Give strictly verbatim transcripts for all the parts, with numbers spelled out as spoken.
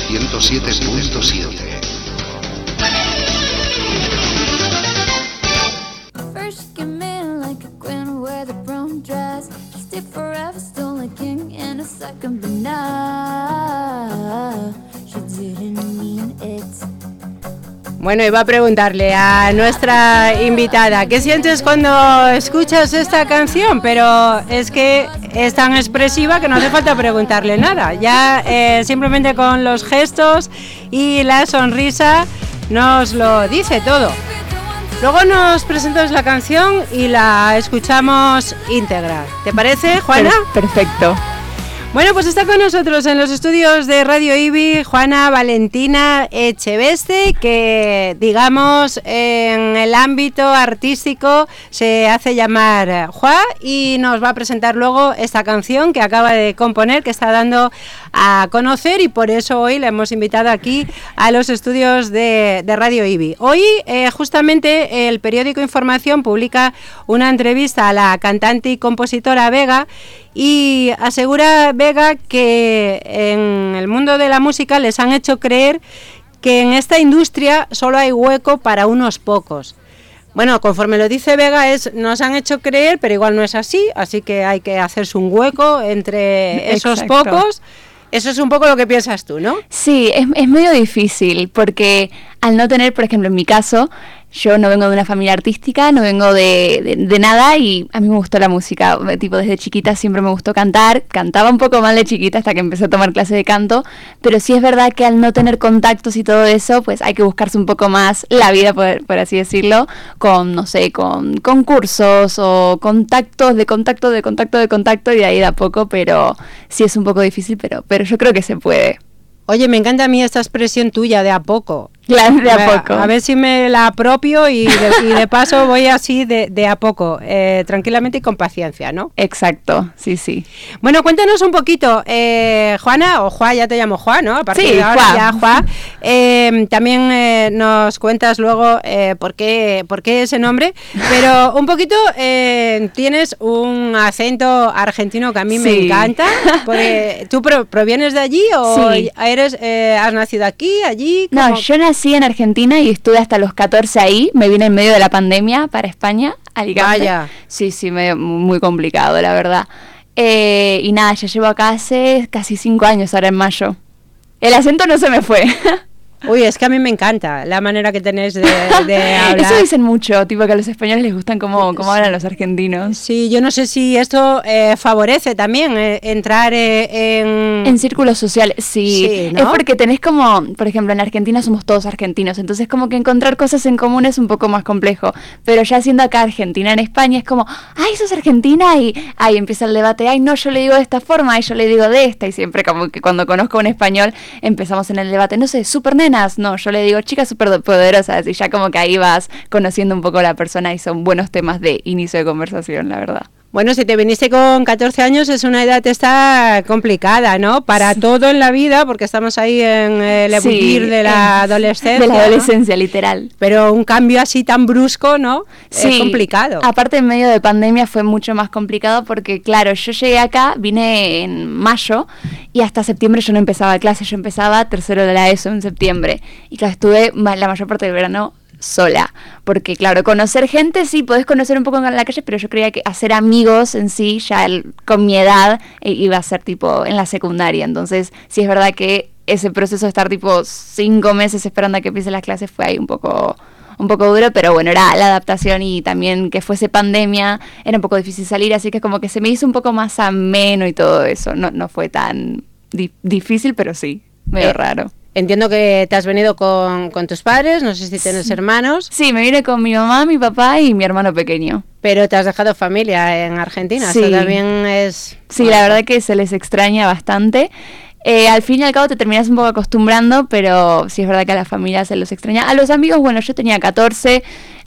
ciento siete punto siete. Bueno, iba a preguntarle a nuestra invitada, ¿qué sientes cuando escuchas esta canción? Pero es que es tan expresiva que no hace falta preguntarle nada. Ya eh, simplemente con los gestos y la sonrisa nos lo dice todo. Luego nos presentas la canción y la escuchamos íntegra. ¿Te parece, Juana? Perfecto. Bueno, pues está con nosotros en los estudios de Radio IBI Juana Valentina Echeveste, que digamos en el ámbito artístico se hace llamar Juá, y nos va a presentar luego esta canción que acaba de componer, que está dando a conocer, y por eso hoy la hemos invitado aquí a los estudios de, de Radio IBI. Hoy eh, justamente el periódico Información publica una entrevista a la cantante y compositora Vega, y asegura Vega que en el mundo de la música les han hecho creer que en esta industria solo hay hueco para unos pocos. Bueno, conforme lo dice Vega, es nos han hecho creer, pero igual no es así, así que hay que hacerse un hueco entre esos Exacto. pocos. Eso es un poco lo que piensas tú, ¿no? Sí, es, es medio difícil, porque al no tener, por ejemplo, en mi caso, yo no vengo de una familia artística, no vengo de, de, de nada, y a mí me gustó la música, tipo desde chiquita siempre me gustó cantar, cantaba un poco mal de chiquita hasta que empecé a tomar clases de canto, pero sí es verdad que al no tener contactos y todo eso, pues hay que buscarse un poco más la vida, por, por así decirlo, con, no sé, con concursos o contactos de contacto, de contacto, de contacto, y de ahí de a poco, pero sí es un poco difícil, pero, pero yo creo que se puede. Oye, me encanta a mí esta expresión tuya, de a poco. Claro, de a poco. A ver si me la apropio y de, y de paso voy así de, de a poco, eh, tranquilamente y con paciencia, ¿no? Exacto, sí, sí. Bueno, cuéntanos un poquito, eh, Juana, o Juá, ya te llamo Juá, ¿no? A partir sí, de ahora Juá. ya Juá. Eh, también eh, nos cuentas luego eh, por qué, por qué ese nombre, pero un poquito eh, tienes un acento argentino que a mí sí. me encanta, porque ¿tú pro, provienes de allí o sí. eres, eh, has nacido aquí, allí? ¿Cómo? No, yo nací en Argentina y estuve hasta los catorce ahí, me vine en medio de la pandemia para España, Alicante. Vaya. Sí, sí, medio, muy complicado, la verdad. Eh, y nada, ya llevo acá hace casi cinco años, ahora en mayo. El acento no se me fue. Uy, es que a mí me encanta la manera que tenés de, de hablar. Eso dicen mucho, tipo que a los españoles les gustan cómo, cómo hablan los argentinos. Sí, yo no sé si esto eh, favorece también eh, entrar eh, en... En círculos sociales, sí. sí ¿no? Es porque tenés como, por ejemplo, en Argentina somos todos argentinos, entonces como que encontrar cosas en común es un poco más complejo. Pero ya siendo acá Argentina, en España, es como, ay, sos argentina, y ahí empieza el debate, ay, no, yo le digo de esta forma, y yo le digo de esta, y siempre como que cuando conozco a un español empezamos en el debate, no sé, súper nena. No, yo le digo chicas súper poderosas, y ya como que ahí vas conociendo un poco a la persona, y son buenos temas de inicio de conversación, la verdad. Bueno, si te viniste con catorce años es una edad esta complicada, ¿no? Para sí. todo en la vida, porque estamos ahí en el ebullir sí, de la en, adolescencia. De la adolescencia, ¿no? Literal. Pero un cambio así tan brusco, ¿no? Sí, es complicado. Aparte en medio de pandemia fue mucho más complicado porque, claro, yo llegué acá, vine en mayo, y hasta septiembre yo no empezaba clases, yo empezaba tercero de la ESO en septiembre. Y claro, estuve la mayor parte del verano sola, porque claro, conocer gente sí, podés conocer un poco en la calle, pero yo creía que hacer amigos en sí, ya el, con mi edad, eh, iba a ser tipo en la secundaria, entonces sí es verdad que ese proceso de estar tipo cinco meses esperando a que empiecen las clases fue ahí un poco un poco duro, pero bueno, era la adaptación, y también que fuese pandemia, era un poco difícil salir, así que como que se me hizo un poco más ameno y todo eso, no, no fue tan di- difícil, pero sí, medio eh. raro. Entiendo que te has venido con, con tus padres, no sé si tienes sí. hermanos. Sí, me vine con mi mamá, mi papá y mi hermano pequeño. Pero te has dejado familia en Argentina, sí. Eso también es... Sí, bueno. La verdad que se les extraña bastante. Eh, al fin y al cabo te terminas un poco acostumbrando, pero sí es verdad que a la familia se los extraña. A los amigos, bueno, yo tenía catorce...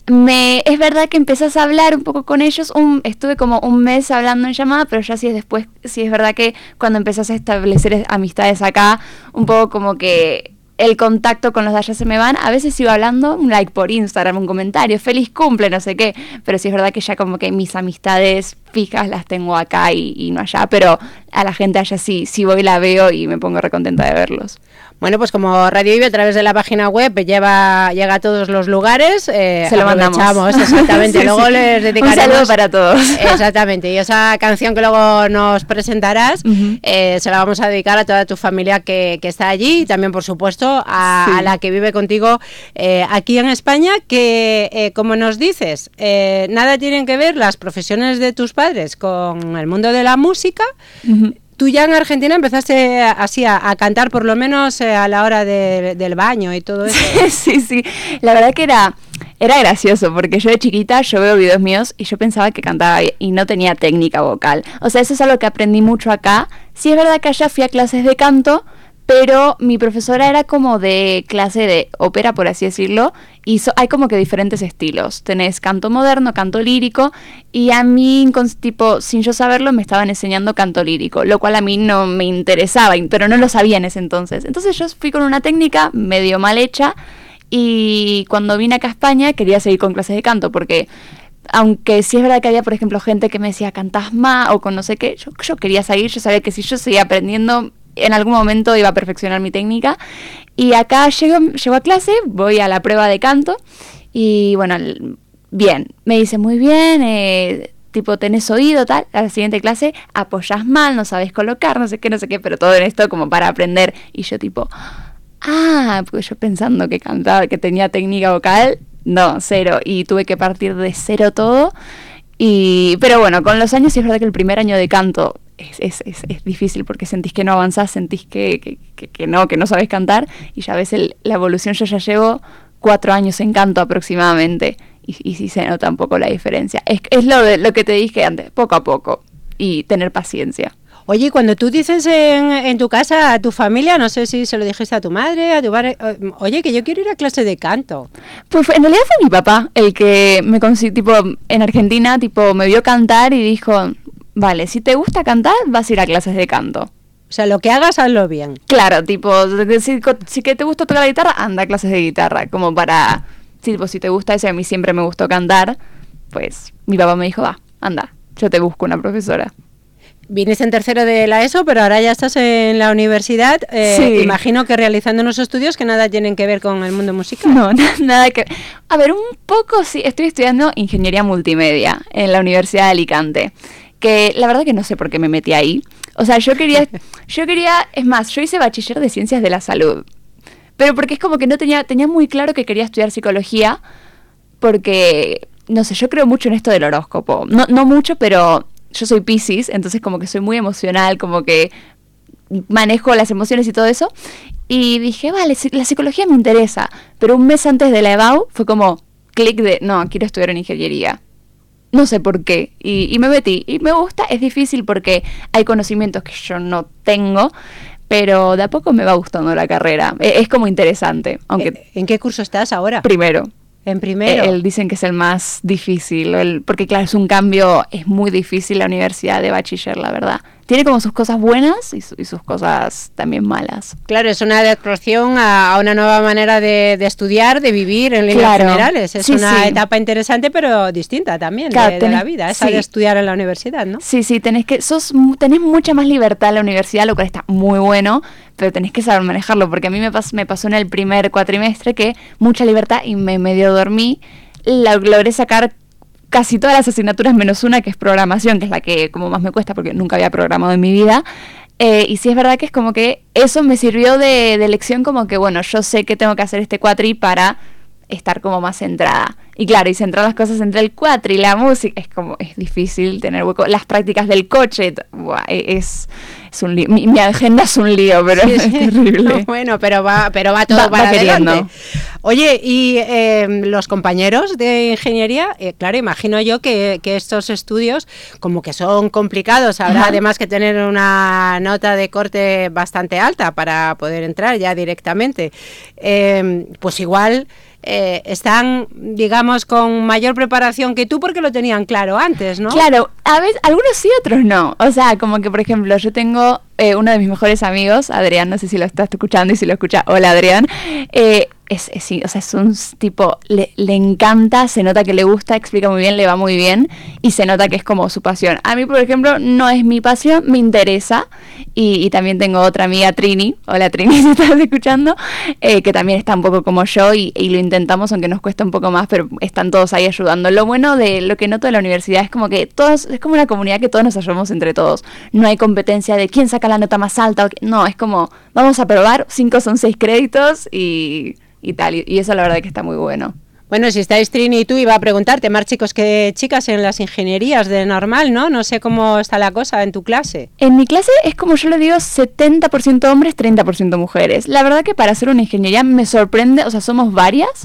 Me, es verdad que empezás a hablar un poco con ellos, un, estuve como un mes hablando en llamada, pero ya sí es después, sí es verdad que cuando empezás a establecer amistades acá, un poco como que el contacto con los de allá se me van. A veces iba hablando, un like por Instagram, un comentario, feliz cumple, no sé qué, pero sí es verdad que ya como que mis amistades fijas las tengo acá y, y no allá, pero a la gente allá sí, sí voy, la veo y me pongo recontenta de verlos. Bueno, pues como Radio Ibi a través de la página web lleva, llega a todos los lugares, eh, se lo mandamos. Exactamente, sí, luego sí. les dedicaremos... Un saludo para todos. Exactamente, y esa canción que luego nos presentarás, uh-huh. eh, se la vamos a dedicar a toda tu familia que, que está allí y también, por supuesto, a, sí. a la que vive contigo eh, aquí en España, que, eh, como nos dices, eh, nada tienen que ver las profesiones de tus padres con el mundo de la música. Uh-huh. Tú ya en Argentina empezaste así a, a cantar, por lo menos eh, a la hora de, del baño y todo eso. Sí, sí, la verdad que era, era gracioso, porque yo de chiquita, yo veo videos míos y yo pensaba que cantaba y no tenía técnica vocal. O sea, eso es algo que aprendí mucho acá. Sí es verdad que allá fui a clases de canto, pero mi profesora era como de clase de ópera, por así decirlo, y so, hay como que diferentes estilos. Tenés canto moderno, canto lírico, y a mí, con, tipo, sin yo saberlo, me estaban enseñando canto lírico, lo cual a mí no me interesaba, pero no lo sabía en ese entonces. Entonces yo fui con una técnica medio mal hecha, y cuando vine acá a España quería seguir con clases de canto, porque... aunque sí es verdad que había, por ejemplo, gente que me decía, cantás más, o con no sé qué, yo, yo quería seguir, yo sabía que si yo seguía aprendiendo... en algún momento iba a perfeccionar mi técnica y acá llego, llego a clase, voy a la prueba de canto y bueno, bien, me dice muy bien, eh, tipo tenés oído, tal, a la siguiente clase apoyás mal, no sabes colocar, no sé qué, no sé qué, pero todo en esto como para aprender y yo tipo, ah, porque yo pensando que cantaba, que tenía técnica vocal, no, cero, y tuve que partir de cero todo y, pero bueno, con los años sí es verdad que el primer año de canto Es, es, es, es difícil porque sentís que no avanzás, sentís que, que, que, que no, que no sabés cantar y ya ves el, la evolución. Yo ya llevo cuatro años en canto aproximadamente y, y sí se nota un poco la diferencia. Es, es lo, de, lo que te dije antes, poco a poco y tener paciencia. Oye, cuando tú dices en, en tu casa a tu familia, no sé si se lo dijiste a tu madre, a tu padre, oye, que yo quiero ir a clase de canto. Pues en realidad fue mi papá el que me consiguió, tipo, en Argentina, tipo, me vio cantar y dijo... Vale, si te gusta cantar, vas a ir a clases de canto. O sea, lo que hagas, hazlo bien. Claro, tipo, si, si que te gusta tocar la guitarra, anda a clases de guitarra. Como para, tipo, si te gusta eso, a mí siempre me gustó cantar, pues mi papá me dijo, va, anda, yo te busco una profesora. Viniste en tercero de la ESO, pero ahora ya estás en la universidad. Eh, sí. Imagino que realizando unos estudios que nada tienen que ver con el mundo musical. No, nada que ver. A ver, un poco sí, estoy estudiando ingeniería multimedia en la Universidad de Alicante. Que la verdad que no sé por qué me metí ahí. O sea, yo quería, yo quería, es más, yo hice bachiller de ciencias de la salud. Pero porque es como que no tenía, tenía muy claro que quería estudiar psicología, porque, no sé, yo creo mucho en esto del horóscopo. No, no mucho, pero yo soy Piscis, entonces como que soy muy emocional, como que manejo las emociones y todo eso. Y dije, vale, la psicología me interesa. Pero un mes antes de la EBAU fue como, clic de, no, quiero estudiar en ingeniería. No sé por qué, y, y me metí, y me gusta, es difícil porque hay conocimientos que yo no tengo, pero de a poco me va gustando la carrera, es, es como interesante, aunque... ¿En qué curso estás ahora? Primero. En primero. El, dicen que es el más difícil, el, porque claro, es un cambio, es muy difícil la universidad de bachiller, la verdad. Tiene como sus cosas buenas y, su, y sus cosas también malas. Claro, es una adaptación a, a una nueva manera de, de estudiar, de vivir en líneas claro. generales. Es sí, una sí. etapa interesante, pero distinta también claro, de, tenés, de la vida, esa sí. de estudiar en la universidad, ¿no? Sí, sí, tenés que, sos, tenés mucha más libertad en la universidad, lo cual está muy bueno, pero tenés que saber manejarlo, porque a mí me, pas, me pasó en el primer cuatrimestre que mucha libertad y me medio dormí, la, logré sacar casi todas las asignaturas menos una, que es programación, que es la que como más me cuesta porque nunca había programado en mi vida. Eh, y sí es verdad que es como que eso me sirvió de, de lección, como que bueno, yo sé que tengo que hacer este cuatri para estar como más centrada. Y claro, y centrar las cosas entre el cuatri y la música, es como, es difícil tener hueco. Las prácticas del coche, buah, es, es un lío. Mi, mi agenda es un lío, pero sí, es sí. terrible. Bueno, pero va, pero va todo va, para va adelante. Queriendo. Oye, y eh, los compañeros de ingeniería, eh, claro, imagino yo que, que estos estudios como que son complicados, habrá Ajá. además que tener una nota de corte bastante alta para poder entrar ya directamente. Eh, pues igual... Eh, están, digamos, con mayor preparación que tú porque lo tenían claro antes, ¿no? Claro, a veces, algunos sí, otros no. O sea, como que, por ejemplo, yo tengo eh, uno de mis mejores amigos, Adrián, no sé si lo estás escuchando y si lo escucha, hola Adrián, eh, es, es, o sea, es un tipo, le, le encanta, se nota que le gusta, explica muy bien, le va muy bien y se nota que es como su pasión. A mí, por ejemplo, no es mi pasión, me interesa y, y también tengo otra amiga, Trini, hola Trini, si estás escuchando, eh, que también está un poco como yo y, y lo intentamos, aunque nos cuesta un poco más, pero están todos ahí ayudando. Lo bueno de lo que noto de la universidad es como que todos, es como una comunidad que todos nos ayudamos entre todos. No hay competencia de quién saca la nota más alta, o qué, no, es como, vamos a probar, cinco son seis créditos y... y tal, y, y eso la verdad que está muy bueno. Bueno, si estáis Trini y tú, iba a preguntarte, más chicos que chicas en las ingenierías de normal, ¿no? No sé cómo está la cosa en tu clase. En mi clase es como yo le digo, setenta por ciento hombres, treinta por ciento mujeres. La verdad que para hacer una ingeniería me sorprende, o sea, somos varias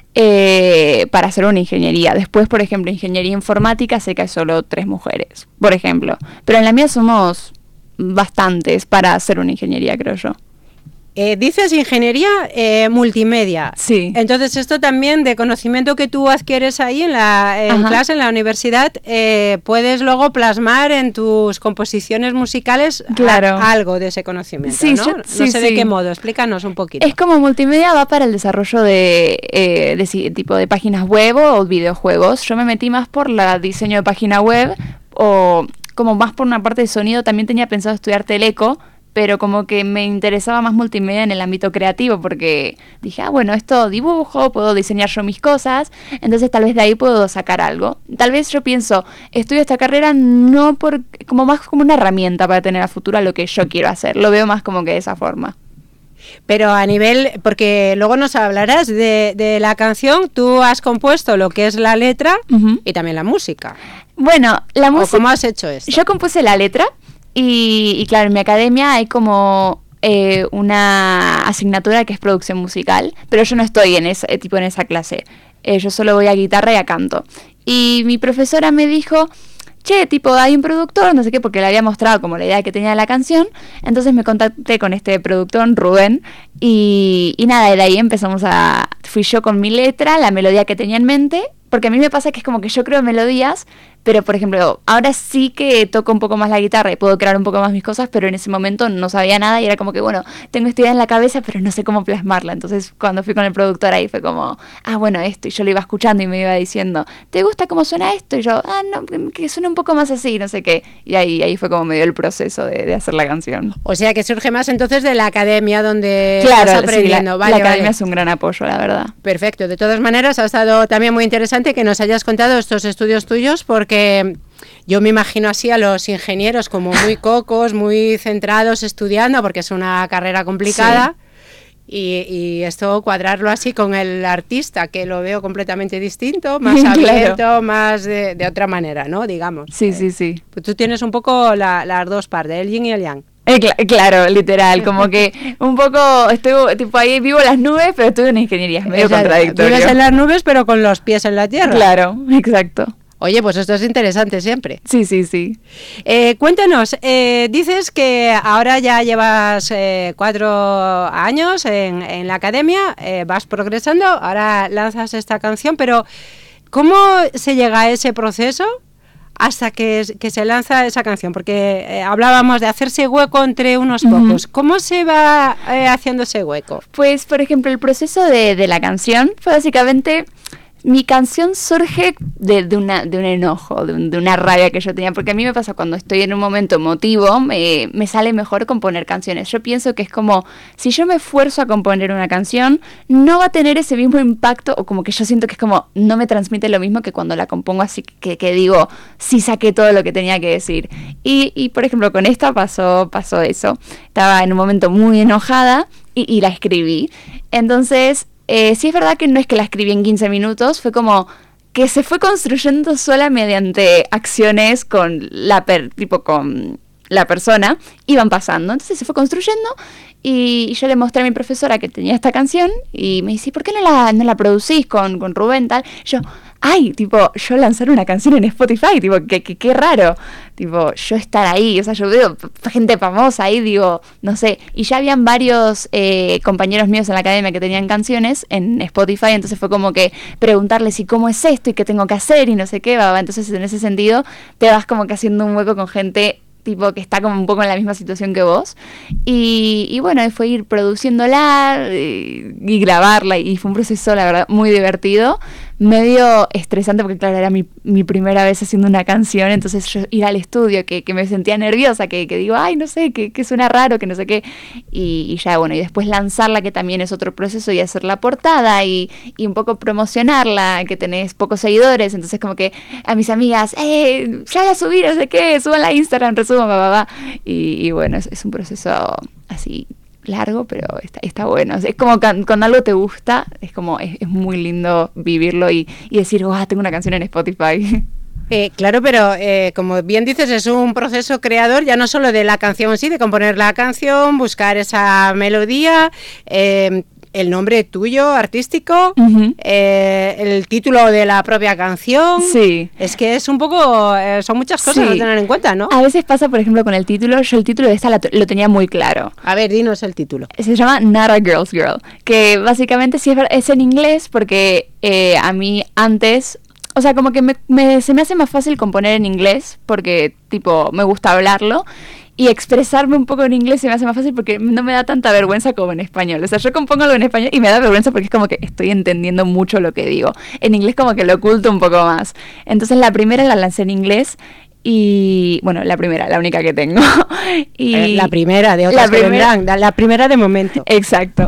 eh, para hacer una ingeniería. Después, por ejemplo, ingeniería informática, sé que hay solo tres mujeres, por ejemplo. Pero en la mía somos bastantes para hacer una ingeniería, creo yo. Eh, dices ingeniería eh, multimedia. Sí. Entonces esto también de conocimiento que tú adquieres ahí en la en clase, en la universidad, eh, puedes luego plasmar en tus composiciones musicales claro. a, algo de ese conocimiento, sí, ¿no? Yo, no sí, sé sí. de qué modo, explícanos un poquito. Es como multimedia va para el desarrollo de, eh, de tipo de páginas web o videojuegos. Yo me metí más por la diseño de página web o como más por una parte de sonido. También tenía pensado estudiar teleco, pero como que me interesaba más multimedia en el ámbito creativo, porque dije, ah, bueno, esto dibujo, puedo diseñar yo mis cosas, entonces tal vez de ahí puedo sacar algo. Tal vez yo pienso, estudio esta carrera no por, como más como una herramienta para tener a futuro lo que yo quiero hacer, lo veo más como que de esa forma. Pero a nivel, porque luego nos hablarás de, de la canción, tú has compuesto lo que es la letra uh-huh. y también la música. Bueno, la música... ¿Cómo has hecho esto? Yo compuse la letra. Y, y claro, en mi academia hay como eh, una asignatura que es producción musical, pero yo no estoy en ese tipo en esa clase. Eh, yo solo voy a guitarra y a canto. Y mi profesora me dijo, che, tipo, hay un productor, no sé qué, porque le había mostrado como la idea que tenía de la canción. Entonces me contacté con este productor, Rubén, y, y nada, de ahí empezamos a... Fui yo con mi letra, la melodía que tenía en mente, porque a mí me pasa que es como que yo creo melodías, pero por ejemplo, ahora sí que toco un poco más la guitarra y puedo crear un poco más mis cosas, pero en ese momento no sabía nada y era como que, bueno, tengo esta idea en la cabeza, pero no sé cómo plasmarla. Entonces, cuando fui con el productor ahí fue como, ah, bueno, esto, y yo lo iba escuchando y me iba diciendo, ¿te gusta cómo suena esto? Y yo, ah, no, que suene un poco más así, no sé qué. Y ahí, ahí fue como medio el proceso de, de hacer la canción. O sea, que surge más entonces de la academia donde claro, estás aprendiendo. Sí, la, vale, la academia vale. es un gran apoyo, la verdad. Perfecto. De todas maneras, ha estado también muy interesante que nos hayas contado estos estudios tuyos, porque yo me imagino así a los ingenieros como muy cocos, muy centrados estudiando, porque es una carrera complicada. Sí. Y, y esto cuadrarlo así con el artista, que lo veo completamente distinto, más claro. abierto, más de, de otra manera, ¿no? Digamos. Sí, eh, sí, sí. Pues tú tienes un poco la, las dos partes, el yin y el yang. Eh, cl- claro, literal, como que un poco estoy tipo ahí vivo las nubes, pero estudio en ingeniería, es medio exacto. Contradictorio. Vives en las nubes, pero con los pies en la tierra. Claro, exacto. Oye, pues esto es interesante siempre. Sí, sí, sí. Eh, cuéntanos, eh, dices que ahora ya llevas eh, cuatro años en, en la academia, eh, vas progresando, ahora lanzas esta canción, pero ¿cómo se llega a ese proceso hasta que, que se lanza esa canción? Porque eh, hablábamos de hacerse hueco entre unos pocos. Uh-huh. ¿Cómo se va eh, haciendo ese hueco? Pues, por ejemplo, el proceso de, de la canción fue básicamente... Mi canción surge de, de, una, de un enojo, de, un, de una rabia que yo tenía, porque a mí me pasa cuando estoy en un momento emotivo, me, me sale mejor componer canciones. Yo pienso que es como, si yo me esfuerzo a componer una canción, no va a tener ese mismo impacto, o como que yo siento que es como, no me transmite lo mismo que cuando la compongo así, que, que digo, sí saqué todo lo que tenía que decir. Y, y por ejemplo, con esta pasó, pasó eso. Estaba en un momento muy enojada y, y la escribí. Entonces... Eh, sí es verdad que no es que la escribí en quince minutos, fue como que se fue construyendo sola mediante acciones con la per, tipo con la persona, iban pasando, entonces se fue construyendo y, y yo le mostré a mi profesora que tenía esta canción y me dice, ¿por qué no la, no la producís con, con Rubén tal? Y yo, ay, tipo, yo lanzar una canción en Spotify, tipo, qué, qué, qué raro, tipo, yo estar ahí, o sea, yo veo gente famosa ahí, digo, no sé, y ya habían varios eh, compañeros míos en la academia que tenían canciones en Spotify, entonces fue como que preguntarles y cómo es esto y qué tengo que hacer y no sé qué, va, entonces en ese sentido te vas como que haciendo un hueco con gente tipo que está como un poco en la misma situación que vos. Y, y bueno, fue ir produciéndola y, y grabarla, y fue un proceso, la verdad, muy divertido, medio estresante porque claro, era mi, mi primera vez haciendo una canción, entonces yo ir al estudio, que, que me sentía nerviosa, que, que digo, ay, no sé, que, que suena raro, que no sé qué, y, y ya bueno, y después lanzarla, que también es otro proceso, y hacer la portada, y, y un poco promocionarla, que tenés pocos seguidores, entonces como que a mis amigas, eh, ya la subí, no sé qué, suban a Instagram, resuban, va, va, va, y, y bueno, es, es un proceso así largo, pero está, está bueno. Es como can, cuando algo te gusta, es como es, es muy lindo vivirlo y, y decir, oh, tengo una canción en Spotify. Eh, claro, pero eh, como bien dices, es un proceso creador ya no solo de la canción en sí, de componer la canción, buscar esa melodía, eh, el nombre tuyo, artístico, uh-huh. eh, el título de la propia canción. Sí. Es que es un poco, eh, son muchas cosas sí. a tener en cuenta, ¿no? A veces pasa, por ejemplo, con el título, yo el título de esta la, lo tenía muy claro. A ver, dinos el título. Se llama Not a Girl's Girl, que básicamente sí es, es en inglés porque eh, a mí antes... O sea, como que me, me, se me hace más fácil componer en inglés porque, tipo, me gusta hablarlo. Y expresarme un poco en inglés se me hace más fácil porque no me da tanta vergüenza como en español. O sea, yo compongo algo en español y me da vergüenza porque es como que estoy entendiendo mucho lo que digo. En inglés como que lo oculto un poco más. Entonces la primera la lancé en inglés y... Bueno, la primera, la única que tengo. y eh, la primera de otras la que primera, vendrán. La primera de momento. Exacto.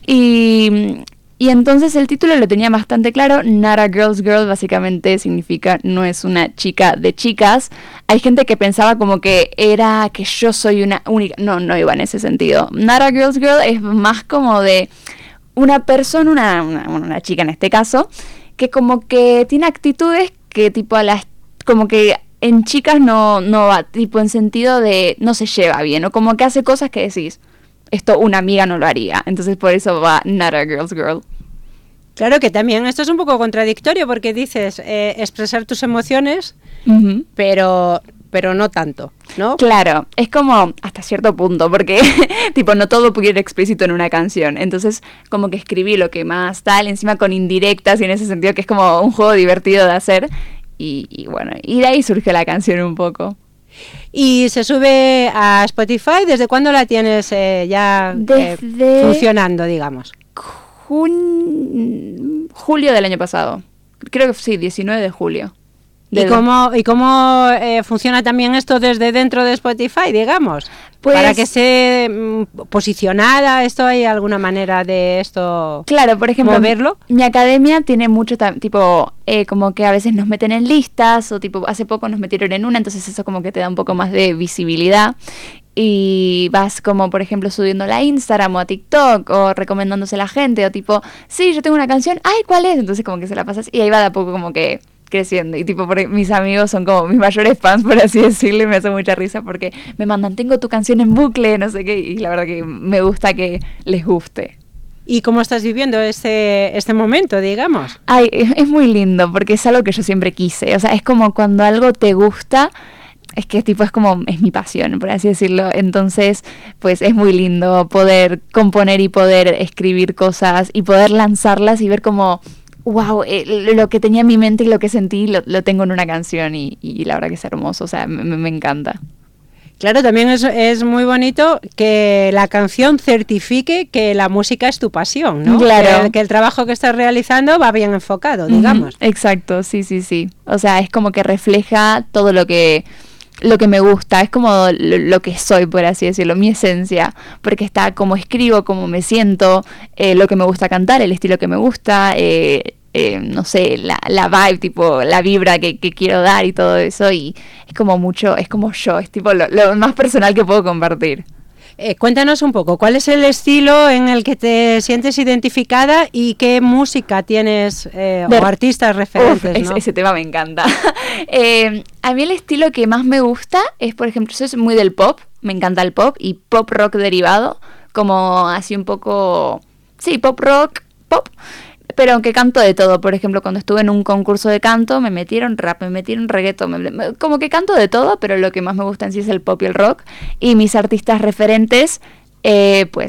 Y... Y entonces el título lo tenía bastante claro. Not a Girl's Girl básicamente significa no es una chica de chicas. Hay gente que pensaba como que era que yo soy una única. No, no iba en ese sentido. Not a Girl's Girl es más como de una persona, una, una, una chica en este caso, que como que tiene actitudes que tipo a las... como que en chicas no, no va, tipo en sentido de no se lleva bien, o como que hace cosas que decís, esto una amiga no lo haría. Entonces por eso va Not a Girl's Girl. Claro que también esto es un poco contradictorio porque dices eh, expresar tus emociones, uh-huh. pero pero no tanto, ¿no? Claro, es como hasta cierto punto, porque tipo no todo puede ir explícito en una canción, entonces como que escribí lo que más tal, encima con indirectas y en ese sentido que es como un juego divertido de hacer y, y bueno, y de ahí surge la canción un poco. Y se sube a Spotify, ¿desde cuándo la tienes eh, ya Desde... eh, funcionando, digamos? Jun... julio del año pasado. Creo que sí, diecinueve de julio. ¿Y cómo, y cómo eh, funciona también esto desde dentro de Spotify, digamos? Pues, para que esté mm, posicionada, ¿esto hay alguna manera de esto? Claro, por ejemplo, moverlo. Mi, mi academia tiene mucho, ta- tipo, eh, como que a veces nos meten en listas, o tipo, hace poco nos metieron en una, entonces eso como que te da un poco más de visibilidad. Y vas como, por ejemplo, subiéndola a Instagram o a TikTok o recomendándose a la gente, o tipo, sí, yo tengo una canción, ay, ¿cuál es? Entonces como que se la pasas y ahí va de a poco como que creciendo. Y tipo, porque mis amigos son como mis mayores fans, por así decirlo, y me hace mucha risa porque me mandan, tengo tu canción en bucle, no sé qué, y la verdad que me gusta que les guste. ¿Y cómo estás viviendo este, este momento, digamos? Ay, es, es muy lindo porque es algo que yo siempre quise. O sea, es como cuando algo te gusta... Es que tipo es como, es mi pasión, por así decirlo. Entonces, pues es muy lindo poder componer y poder escribir cosas y poder lanzarlas y ver como, wow, eh, lo que tenía en mi mente y lo que sentí lo, lo tengo en una canción y, y la verdad que es hermoso, o sea, me, me encanta. Claro, también es, es muy bonito que la canción certifique que la música es tu pasión, ¿no? Claro. Que el, que el trabajo que estás realizando va bien enfocado, digamos. Uh-huh. Exacto, sí, sí, sí. O sea, es como que refleja todo lo que... lo que me gusta, es como lo, lo que soy, por así decirlo, mi esencia, porque está como escribo, como me siento, eh, lo que me gusta cantar, el estilo que me gusta, eh, eh, no sé, la, la vibe, tipo, la vibra que, que quiero dar y todo eso, y es como mucho, es como yo, es tipo lo, lo más personal que puedo compartir. Eh, cuéntanos un poco, ¿cuál es el estilo en el que te sientes identificada y qué música tienes eh, de, o artistas referentes? Uf, ¿no? Ese tema me encanta. eh, a mí el estilo que más me gusta es, por ejemplo, yo soy muy del pop, me encanta el pop y pop rock derivado, como así un poco, sí, pop rock, pop. Pero aunque canto de todo, por ejemplo, cuando estuve en un concurso de canto, me metieron rap, me metieron reggaetón, me, me, como que canto de todo, pero lo que más me gusta en sí es el pop y el rock. Y mis artistas referentes, eh, pues,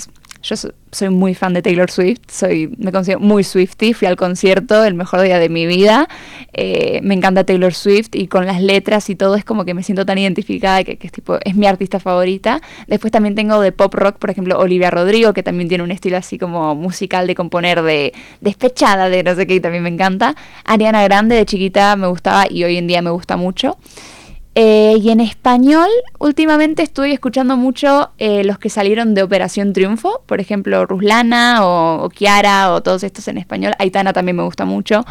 yo so, soy muy fan de Taylor Swift, soy me considero muy Swiftie, fui al concierto, el mejor día de mi vida, eh, me encanta Taylor Swift y con las letras y todo es como que me siento tan identificada que, que es, tipo, es mi artista favorita. Después también tengo de pop rock, por ejemplo, Olivia Rodrigo, que también tiene un estilo así como musical de componer, de despechada, de no sé qué, y también me encanta. Ariana Grande de chiquita me gustaba y hoy en día me gusta mucho. Eh, y en español, últimamente estoy escuchando mucho eh, los que salieron de Operación Triunfo, por ejemplo, Ruslana o, o Kiara o todos estos en español. Aitana también me gusta mucho.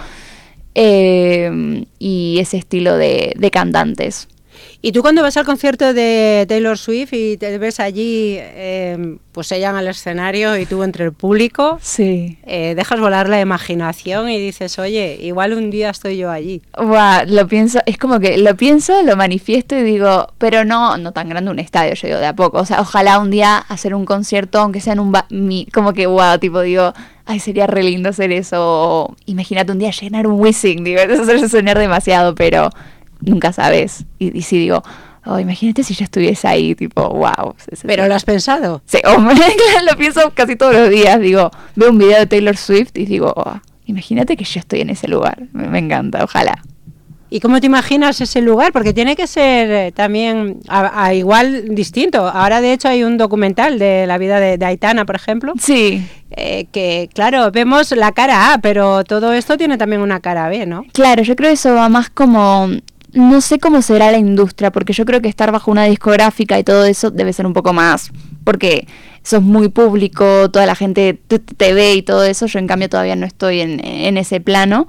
Eh, y ese estilo de, de cantantes. ¿Y tú cuando vas al concierto de Taylor Swift y te ves allí, eh, pues ella en el escenario y tú entre el público, sí. eh, dejas volar la imaginación y dices, oye, igual un día estoy yo allí? Wow, lo pienso, es como que lo pienso, lo manifiesto y digo, pero no, no tan grande un estadio, yo digo de a poco, o sea, ojalá un día hacer un concierto, aunque sea en un ba- mi, como que wow, tipo digo, ay, sería re lindo hacer eso, o imagínate un día llenar un Wizzing, digo, eso es soñar demasiado, pero nunca sabes. Y, y si digo, oh, imagínate si yo estuviese ahí, tipo, wow. ¿Pero lo has pensado? Sí, hombre, lo pienso casi todos los días. Digo, veo un video de Taylor Swift y digo, oh, imagínate que yo estoy en ese lugar. Me, me encanta, ojalá. ¿Y cómo te imaginas ese lugar? Porque tiene que ser eh, también a, a igual distinto. Ahora, de hecho, hay un documental de la vida de, de Aitana, por ejemplo. Sí. Eh, que, claro, vemos la cara A, pero todo esto tiene también una cara B, ¿no? Claro, yo creo que eso va más como... No sé cómo será la industria, porque yo creo que estar bajo una discográfica y todo eso debe ser un poco más, porque sos muy público, toda la gente te, te ve y todo eso. Yo en cambio todavía no estoy en, en ese plano,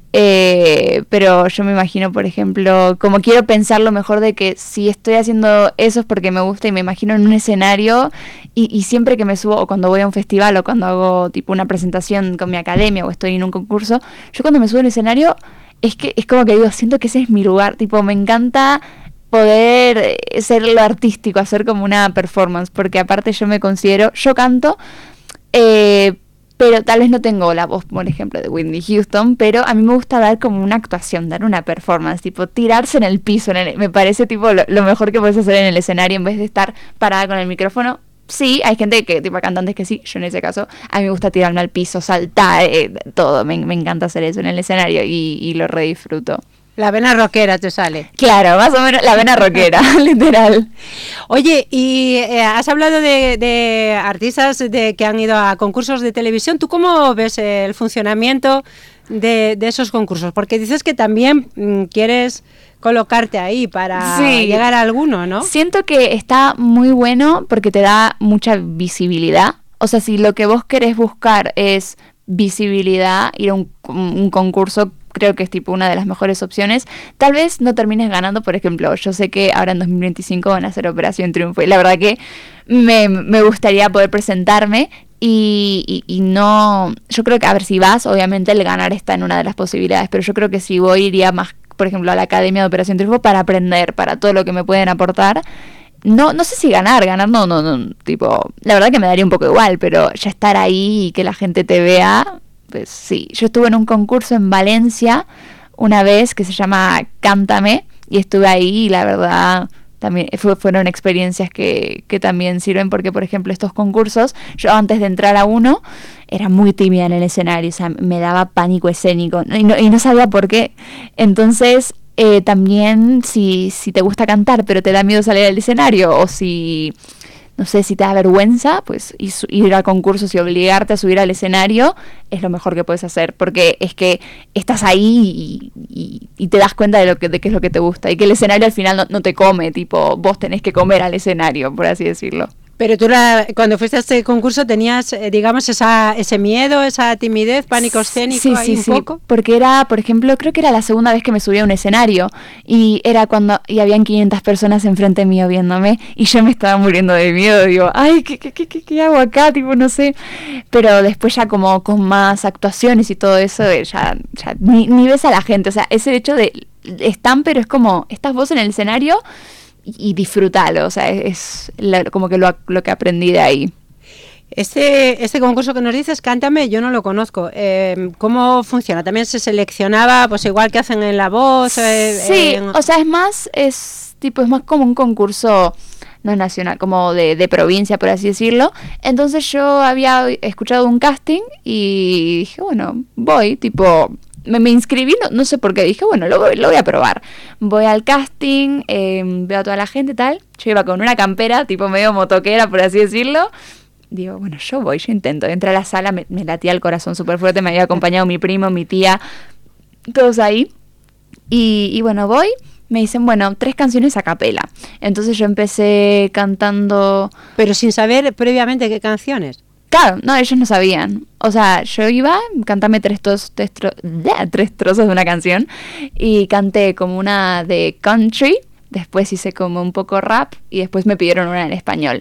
eh, pero yo me imagino, por ejemplo, como quiero pensar lo mejor de que si estoy haciendo eso es porque me gusta y me imagino en un escenario y, y siempre que me subo o cuando voy a un festival o cuando hago tipo una presentación con mi academia o estoy en un concurso, yo cuando me subo al escenario es que es como que digo, siento que ese es mi lugar, tipo, me encanta poder ser lo artístico, hacer como una performance, porque aparte yo me considero, yo canto, eh, pero tal vez no tengo la voz, por ejemplo, de Whitney Houston, pero a mí me gusta dar como una actuación, dar una performance, tipo, tirarse en el piso, en el, me parece tipo lo, lo mejor que puedes hacer en el escenario en vez de estar parada con el micrófono. Sí, hay gente que, tipo cantantes que sí, yo en ese caso, a mí me gusta tirarme al piso, saltar, eh, todo, me, me encanta hacer eso en el escenario y, y lo re disfruto. La vena rockera te sale. Claro, más o menos la vena rockera, literal. Oye, y eh, has hablado de, de artistas de, que han ido a concursos de televisión. ¿Tú cómo ves el funcionamiento de, de esos concursos? Porque dices que también mmm, quieres colocarte ahí para sí. llegar a alguno, ¿no? Siento que está muy bueno porque te da mucha visibilidad. O sea, si lo que vos querés buscar es visibilidad, ir a un, un concurso, creo que es tipo una de las mejores opciones. Tal vez no termines ganando, por ejemplo, yo sé que ahora en dos mil veinticinco van a hacer Operación Triunfo y la verdad que me, me gustaría poder presentarme y, y, y no, yo creo que a ver si vas, obviamente el ganar está en una de las posibilidades, pero yo creo que si voy iría más, por ejemplo, a la Academia de Operación Triunfo para aprender, para todo lo que me pueden aportar. No, no sé si ganar, ganar no, no, no, tipo, la verdad que me daría un poco igual, pero ya estar ahí y que la gente te vea, pues sí. Yo estuve en un concurso en Valencia una vez que se llama Cántame y estuve ahí y la verdad también fue, fueron experiencias que, que también sirven porque, por ejemplo, estos concursos, yo antes de entrar a uno era muy tímida en el escenario, o sea, me daba pánico escénico y no, y no sabía por qué. Entonces, eh, también si, si te gusta cantar pero te da miedo salir al escenario o si... no sé, si te da vergüenza, pues ir a concursos y obligarte a subir al escenario es lo mejor que puedes hacer, porque es que estás ahí y, y, y te das cuenta de lo que de qué es lo que te gusta y que el escenario al final no, no te come, tipo, vos tenés que comer al escenario, por así decirlo. Pero tú la, cuando fuiste a este concurso tenías, eh, digamos, esa, ese miedo, esa timidez, pánico escénico, sí, ahí sí, un sí, poco. Porque era, por ejemplo, creo que era la segunda vez que me subí a un escenario y era cuando y habían quinientas personas enfrente mío viéndome y yo me estaba muriendo de miedo, digo, ay, ¿qué, qué, qué, qué hago acá? Tipo, no sé. Pero después ya como con más actuaciones y todo eso, ya, ya ni, ni ves a la gente, o sea, ese hecho de están, pero es como, estás vos en el escenario y disfrútalo, o sea, es, es la, como que lo, lo que aprendí de ahí. Este, este concurso que nos dices, Cántame, yo no lo conozco. Eh, ¿Cómo funciona? ¿También se seleccionaba, pues igual que hacen en La Voz? Eh, sí, en... o sea, es más, es tipo, es más como un concurso no es nacional, como de, de provincia, por así decirlo. Entonces yo había escuchado un casting y dije, bueno, voy, tipo, me, me inscribí, no, no sé por qué, dije, bueno, lo, lo voy a probar. Voy al casting, eh, veo a toda la gente y tal. Yo iba con una campera, tipo medio motoquera, por así decirlo. Digo, bueno, yo voy, yo intento. Entré a la sala, me, me latía el corazón súper fuerte, me había acompañado mi primo, mi tía, todos ahí. Y, y bueno, voy, me dicen, bueno, tres canciones a capela. Entonces yo empecé cantando... Pero sin saber previamente qué canciones. Claro, no, ellos no sabían. O sea, yo iba, cantame tres, tos, tres, tro, tres trozos de una canción y canté como una de country. Después hice como un poco rap y después me pidieron una en español.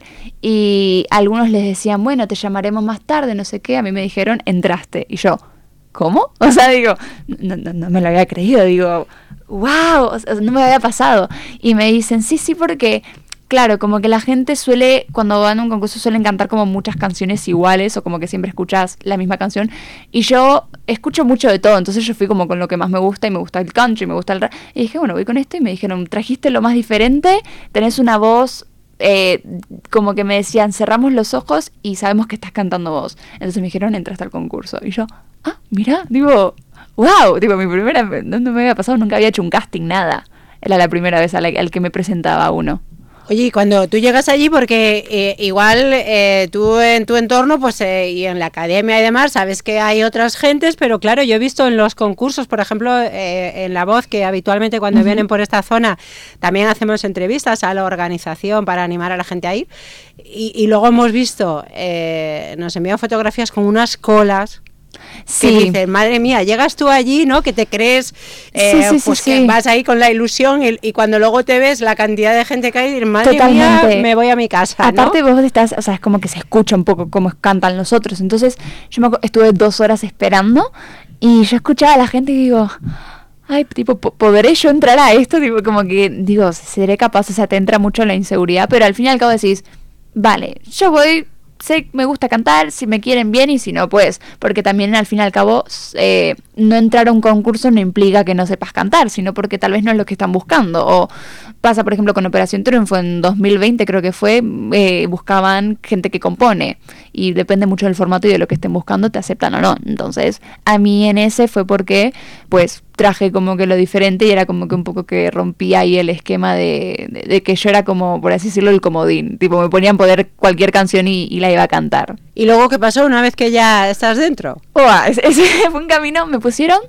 Y algunos les decían, bueno, te llamaremos más tarde, no sé qué. A mí me dijeron, entraste. Y yo, ¿cómo? O sea, digo, no, no, no me lo había creído. Digo, wow, o sea, no me había pasado. Y me dicen, sí, sí, porque... Claro, como que la gente suele, cuando van a un concurso suelen cantar como muchas canciones iguales o como que siempre escuchas la misma canción. Y yo escucho mucho de todo, entonces yo fui como con lo que más me gusta y me gusta el country, me gusta el rap. Y dije, bueno, voy con esto y me dijeron, trajiste lo más diferente, tenés una voz, eh, como que me decían, cerramos los ojos y sabemos que estás cantando vos. Entonces me dijeron, entraste al concurso. Y yo, ah, mira, digo, wow, digo, mi primera, no, no me había pasado, nunca había hecho un casting, nada. Era la primera vez al, al que me presentaba uno. Oye, y cuando tú llegas allí, porque eh, igual eh, tú en tu entorno pues eh, y en la academia y demás, sabes que hay otras gentes, pero claro, yo he visto en los concursos, por ejemplo, eh, en La Voz, que habitualmente cuando uh-huh. vienen por esta zona también hacemos entrevistas a la organización para animar a la gente a ir, y, y luego hemos visto, eh, nos envían fotografías con unas colas. Sí. Que dices, madre mía, llegas tú allí, ¿no? Que te crees, eh, sí, sí, pues sí, que sí. vas ahí con la ilusión y, y cuando luego te ves la cantidad de gente que hay, dices, madre Totalmente. mía, me voy a mi casa, ¿no? Aparte vos estás, o sea, es como que se escucha un poco cómo cantan los otros. Entonces yo me estuve dos horas esperando y yo escuchaba a la gente y digo... Ay, tipo, ¿podré yo entrar a esto? Tipo, como que, digo, seré capaz, o sea, te entra mucho la inseguridad, pero al fin y al cabo decís, vale, yo voy... sé, me gusta cantar, si me quieren bien y si no, pues, porque también al fin y al cabo eh, no entrar a un concurso no implica que no sepas cantar, sino porque tal vez no es lo que están buscando. O pasa, por ejemplo, con Operación Triunfo en dos mil veinte, creo que fue, eh, buscaban gente que compone y depende mucho del formato y de lo que estén buscando, te aceptan o no. Entonces, a mí en ese fue porque, pues, traje como que lo diferente y era como que un poco que rompía ahí el esquema de, de, de que yo era como, por así decirlo, el comodín. Tipo, me ponían poder cualquier canción y, y la iba a cantar. ¿Y luego qué pasó una vez que ya estás dentro? Uah, ese, ese fue un camino, me pusieron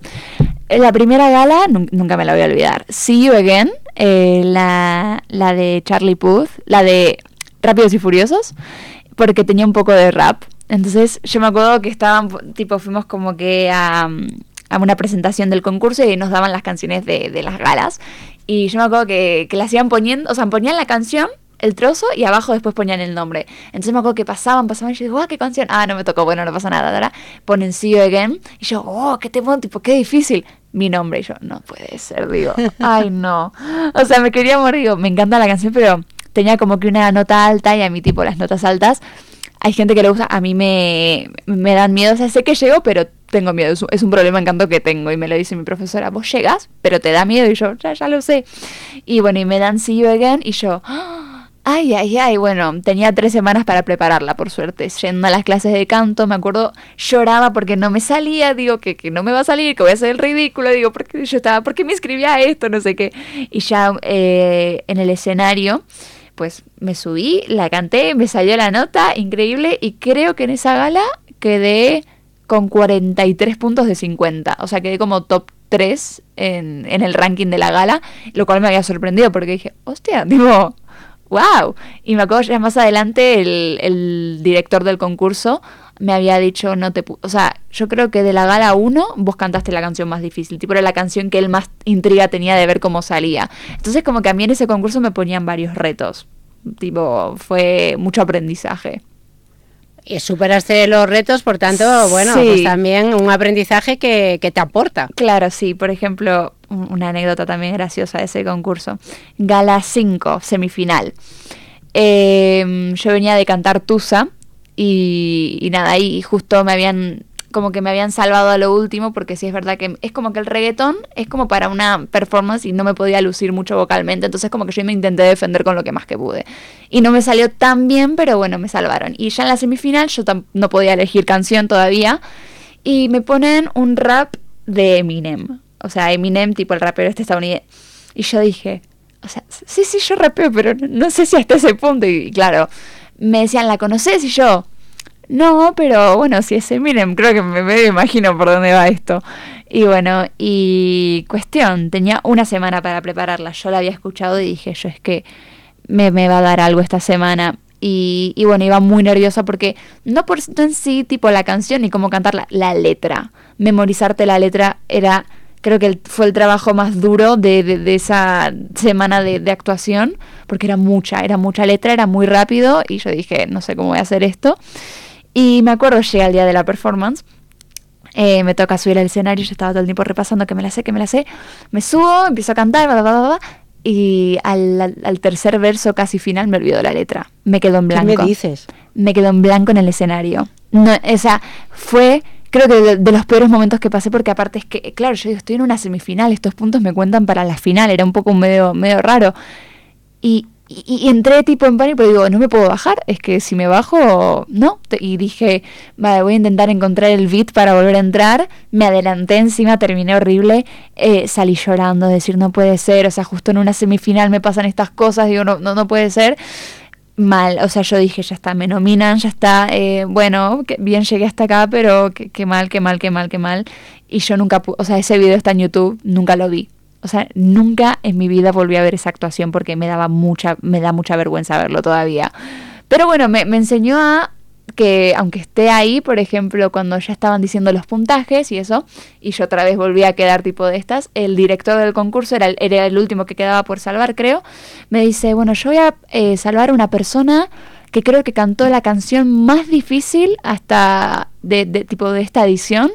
la primera gala, nunca me la voy a olvidar, See You Again, eh, la, la de Charlie Puth, la de Rápidos y Furiosos, porque tenía un poco de rap. Entonces yo me acuerdo que estaban, tipo, fuimos como que a... a una presentación del concurso y nos daban las canciones de, de las galas y yo me acuerdo que, que las iban poniendo, o sea, ponían la canción, el trozo y abajo después ponían el nombre. Entonces me acuerdo que pasaban, pasaban y yo digo, ah, ¿qué canción? Ah, no me tocó, bueno, no pasa nada, ¿verdad? Ponen See You Again y yo, oh, qué temón, tipo, qué difícil. Mi nombre y yo, no puede ser, digo, ay, no. O sea, me quería morir, digo, me encanta la canción, pero tenía como que una nota alta y a mí, tipo, las notas altas, hay gente que le gusta, a mí me, me dan miedo, o sea, sé que llego, pero tengo miedo, es un, es un problema en canto que tengo, y me lo dice mi profesora, vos llegas, pero te da miedo, y yo, ya, ya lo sé, y bueno, y me dan See You Again, y yo, ay, ay, ay, bueno, tenía tres semanas para prepararla, por suerte, yendo a las clases de canto, me acuerdo, lloraba porque no me salía, digo, que, que no me va a salir, que voy a hacer el ridículo, digo, porque yo estaba, ¿por qué me inscribía a esto? No sé qué, y ya eh, en el escenario, pues me subí, la canté, me salió la nota, increíble, y creo que en esa gala quedé con cuarenta y tres puntos de cincuenta, o sea, quedé como top tres en, en el ranking de la gala, lo cual me había sorprendido porque dije, hostia, digo, wow, y me acuerdo ya más adelante el, el director del concurso me había dicho, no te pu- o sea, yo creo que de la gala uno vos cantaste la canción más difícil, tipo era la canción que él más intriga tenía de ver cómo salía. Entonces como que a mí en ese concurso me ponían varios retos, tipo fue mucho aprendizaje. Y superaste los retos, por tanto, bueno, sí. Pues también un aprendizaje que, que te aporta. Claro, sí, por ejemplo, una anécdota también graciosa de ese concurso. Gala cinco, semifinal. Eh, yo venía de cantar Tusa y, y nada, ahí justo me habían como que me habían salvado a lo último, porque sí es verdad que es como que el reggaetón es como para una performance y no me podía lucir mucho vocalmente, entonces como que yo me intenté defender con lo que más que pude. Y no me salió tan bien, pero bueno, me salvaron. Y ya en la semifinal yo tam- no podía elegir canción todavía, y me ponen un rap de Eminem. O sea, Eminem, tipo el rapero este estadounidense. Y yo dije, o sea, sí, sí, yo rapeo, pero no, no sé si hasta ese punto. Y, y claro, me decían, ¿la conoces? Y yo... No, pero bueno, si es Eminem, creo que me, me imagino por dónde va esto. Y bueno, y cuestión, tenía una semana para prepararla. Yo la había escuchado y dije, yo es que me, me va a dar algo esta semana. Y, y bueno, iba muy nerviosa porque no por en sí, tipo la canción ni cómo cantarla, la letra. Memorizarte la letra era, creo que el, fue el trabajo más duro de, de, de esa semana de, de actuación, porque era mucha, era mucha letra, era muy rápido y yo dije, no sé cómo voy a hacer esto. Y me acuerdo, llega el día de la performance, eh, me toca subir al escenario, yo estaba todo el tiempo repasando que me la sé, que me la sé, me subo, empiezo a cantar, bla, bla, bla, bla, y al, al, al tercer verso casi final me olvidó la letra, me quedó en blanco. ¿Qué me dices? Me quedó en blanco en el escenario. No, o sea, fue, creo que de, de los peores momentos que pasé, porque aparte es que, claro, yo digo, estoy en una semifinal, estos puntos me cuentan para la final, era un poco medio, medio raro, y... Y, y entré tipo en pánico, pero digo, no me puedo bajar, es que si me bajo, no. Y dije, vale, voy a intentar encontrar el beat para volver a entrar. Me adelanté encima, terminé horrible, eh, salí llorando, decir, no puede ser, o sea, justo en una semifinal me pasan estas cosas, digo, no, no, no puede ser. Mal, o sea, yo dije, ya está, me nominan, ya está, eh, bueno, que bien llegué hasta acá, pero qué, qué mal, qué mal, qué mal, qué mal. Y yo nunca, pu- o sea, ese video está en YouTube, nunca lo vi. O sea, nunca en mi vida volví a ver esa actuación porque me daba mucha, me da mucha vergüenza verlo todavía. Pero bueno, me, me enseñó a que, aunque esté ahí, por ejemplo, cuando ya estaban diciendo los puntajes y eso, y yo otra vez volví a quedar tipo de estas, el director del concurso, era el, era el último que quedaba por salvar, creo, me dice, bueno, yo voy a eh, salvar a una persona que creo que cantó la canción más difícil hasta de, de tipo de esta edición.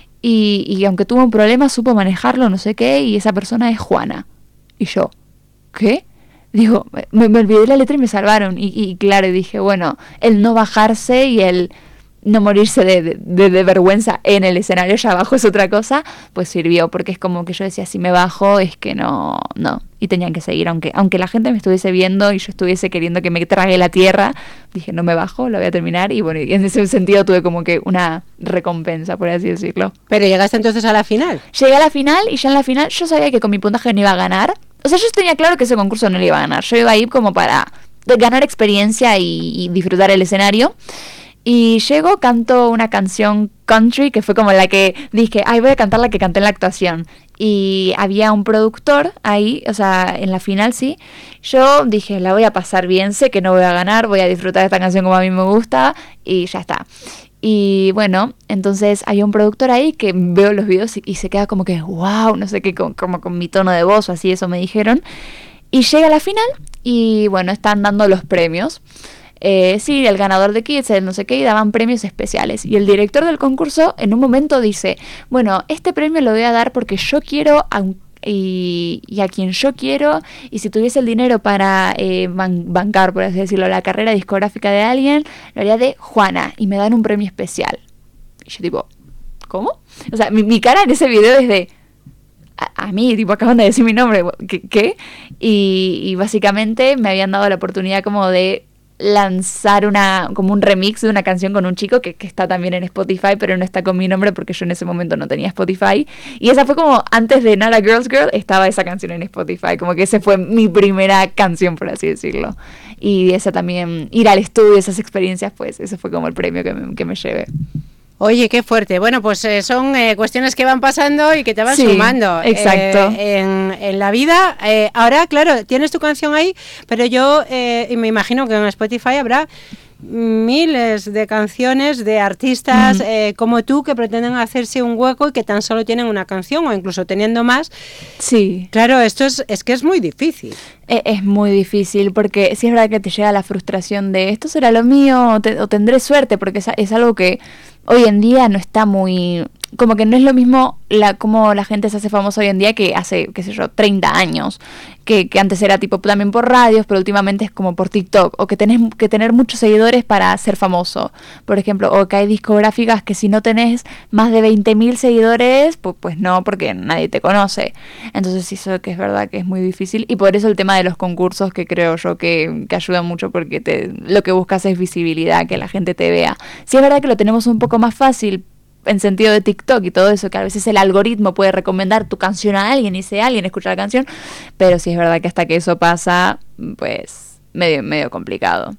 Y, y aunque tuvo un problema, supo manejarlo, no sé qué, y esa persona es Juana. Y yo, ¿qué? Digo, me, me olvidé la letra y me salvaron. Y, y claro, dije, bueno, el no bajarse y el no morirse de, de, de vergüenza en el escenario allá abajo es otra cosa, pues sirvió, porque es como que yo decía, si me bajo, es que no, no. Y tenían que seguir, aunque, aunque la gente me estuviese viendo y yo estuviese queriendo que me trague la tierra, dije, no me bajo, lo voy a terminar. Y bueno, y en ese sentido tuve como que una recompensa, por así decirlo. Pero llegaste entonces a la final. Llegué a la final y ya en la final yo sabía que con mi puntaje no iba a ganar. O sea, yo tenía claro que ese concurso no lo iba a ganar. Yo iba a ir como para ganar experiencia y, y disfrutar el escenario. Y llego, canto una canción country, que fue como la que dije, ay, voy a cantar la que canté en la actuación. Y había un productor ahí, o sea, en la final, sí. Yo dije, la voy a pasar bien, sé que no voy a ganar, voy a disfrutar de esta canción como a mí me gusta, y ya está. Y bueno, entonces hay un productor ahí que veo los videos y, y se queda como que, wow, no sé qué, como, como con mi tono de voz o así, eso me dijeron. Y llega a la final y bueno, están dando los premios. Eh, sí, el ganador de Kids, el no sé qué, y daban premios especiales. Y el director del concurso en un momento dice, bueno, este premio lo voy a dar porque yo quiero a, y, y a quien yo quiero, y si tuviese el dinero para eh, ban- bancar, por así decirlo, la carrera discográfica de alguien, lo haría de Juana, y me dan un premio especial. Y yo tipo, ¿cómo? O sea, mi, mi cara en ese video es de... A, a mí, tipo, acaban de decir mi nombre, ¿qué? ¿Qué? Y, y básicamente me habían dado la oportunidad como de lanzar una como un remix de una canción con un chico que, que está también en Spotify, pero no está con mi nombre porque yo en ese momento no tenía Spotify, y esa fue como antes de Not a Girl's Girl, estaba esa canción en Spotify, como que esa fue mi primera canción, por así decirlo, y esa también, ir al estudio, esas experiencias, pues ese fue como el premio que me, que me llevé. Oye, qué fuerte. Bueno, pues eh, son eh, cuestiones que van pasando y que te van sí, sumando. Exacto. Eh, en, en la vida. Eh, ahora, claro, tienes tu canción ahí, pero yo eh, y me imagino que en Spotify habrá miles de canciones de artistas uh-huh. eh, como tú que pretenden hacerse un hueco y que tan solo tienen una canción o incluso teniendo más. Sí. Claro, esto es, es que es muy difícil. Es, es muy difícil porque sí es verdad que te llega la frustración de esto será lo mío o, te, o tendré suerte, porque es, es algo que hoy en día no está muy... como que no es lo mismo la como la gente se hace famosa hoy en día que hace, qué sé yo, treinta años, que, que antes era tipo también por radios, pero últimamente es como por TikTok, o que tenés que tener muchos seguidores para ser famoso, por ejemplo, o que hay discográficas que si no tenés más de veinte mil seguidores, pues, pues no, porque nadie te conoce. Entonces eso que es verdad que es muy difícil, y por eso el tema de los concursos, que creo yo que, que ayuda mucho, porque te, lo que buscas es visibilidad, que la gente te vea. Sí es verdad que lo tenemos un poco más fácil en sentido de TikTok y todo eso, que a veces el algoritmo puede recomendar tu canción a alguien y si alguien escucha la canción, pero sí es verdad que hasta que eso pasa, pues medio, medio complicado.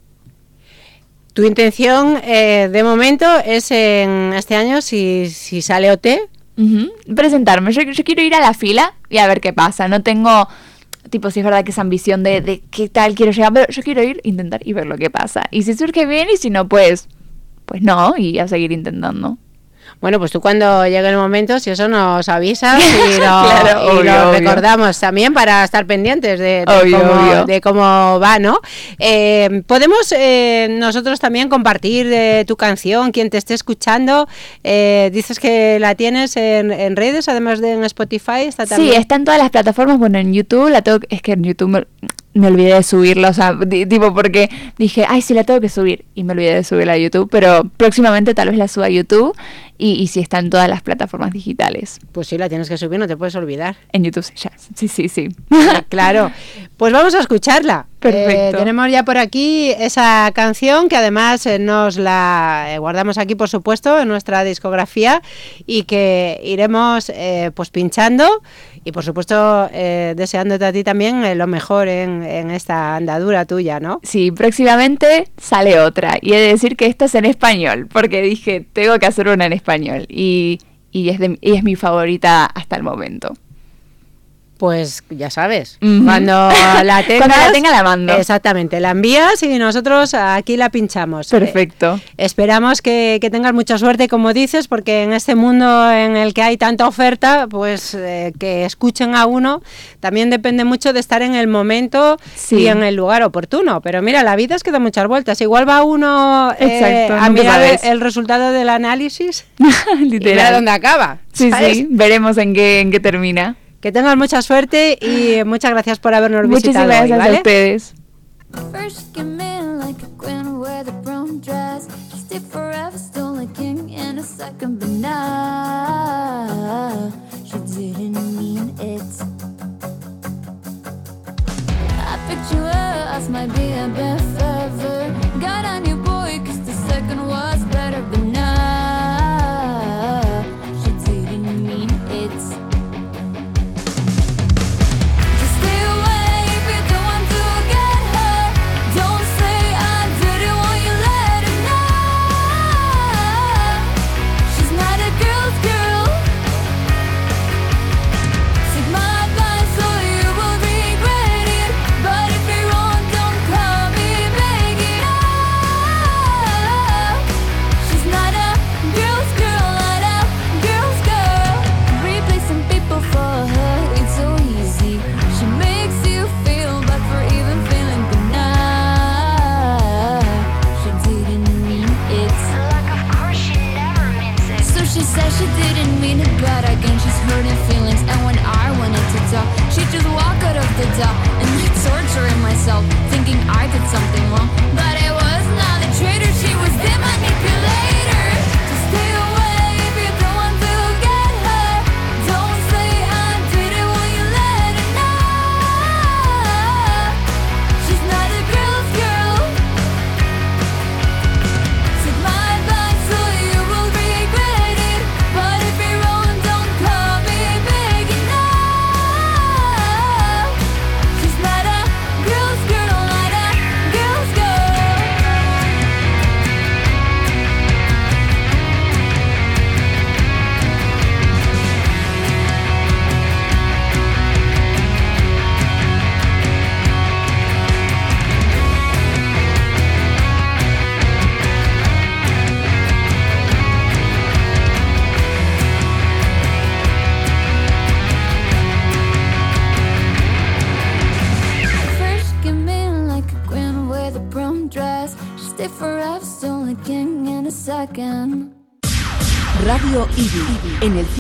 Tu intención eh, de momento es en este año, si, si sale O T, uh-huh. presentarme. Yo, yo quiero ir a la fila y a ver qué pasa. No tengo, tipo, si es verdad que esa ambición de, de qué tal quiero llegar, pero yo quiero ir, intentar y ver lo que pasa. Y si surge bien y si no, pues, pues no, y a seguir intentando. Bueno, pues tú cuando llegue el momento, si eso nos avisas y lo, claro, y obvio, lo obvio. recordamos también para estar pendientes de, de, Obvio, cómo, obvio. de cómo va, ¿no? Eh, podemos eh, nosotros también compartir eh, tu canción, quien te esté escuchando. Eh, dices que la tienes en, en redes, además de en Spotify. Está también. Sí, está en todas las plataformas. Bueno, en YouTube, la tengo, es que en YouTube me, me olvidé de subirla, o sea, di, tipo porque dije, ay, sí, la tengo que subir, y me olvidé de subirla a YouTube, pero próximamente tal vez la suba a YouTube, y, y sí está en todas las plataformas digitales. Pues sí, la tienes que subir, no te puedes olvidar. En YouTube sí, ya, sí, sí, sí. Claro, pues vamos a escucharla. Perfecto. Eh, tenemos ya por aquí esa canción que además eh, nos la eh, guardamos aquí, por supuesto, en nuestra discografía, y que iremos eh, pues pinchando y por supuesto eh, deseándote a ti también eh, lo mejor en, en esta andadura tuya, ¿no? Sí, próximamente sale otra, y he de decir que esta es en español, porque dije, tengo que hacer una en español, y, y, es, de, y es mi favorita hasta el momento. Pues ya sabes, Uh-huh. cuando la tengas, Cuando la tenga la mando. Exactamente, la envías y nosotros aquí la pinchamos. Perfecto. Eh, esperamos que, que tengas mucha suerte, como dices, porque en este mundo en el que hay tanta oferta, pues eh, que escuchen a uno también depende mucho de estar en el momento Sí. y en el lugar oportuno. Pero mira, la vida es que da muchas vueltas. Igual va uno eh, Exacto, a nunca mirar sabes. el resultado del análisis y Literal. mira dónde acaba. Sí, ¿sabes? sí, veremos en qué, en qué termina. Que tengas mucha suerte y muchas gracias por habernos Muchísimas visitado hoy, gracias ¿vale? a ustedes. First came in like a queen with a brown dress. She stayed forever, still a king in a second, but now she didn't mean it. I picture her as my B F F ever. Got a new boy, cause the second was better, but now she didn't mean it. She didn't mean it, but again she's hurting feelings. And when I wanted to talk, she'd just walk out of the door. And like torturing myself, thinking I did something wrong. But it was not the traitor, she was the manipulator. Just stay away if you don't want to get hurt. Don't say I did it when you let her know. She's not a girl's girl. Take my advice so you will regret it. But if you're wrong, don't call me begging now. She's not a girl's girl, not a girl's girl. First came in like a queen with a brown dress. She stayed forever, still a king in a second. Radio Ibi, en el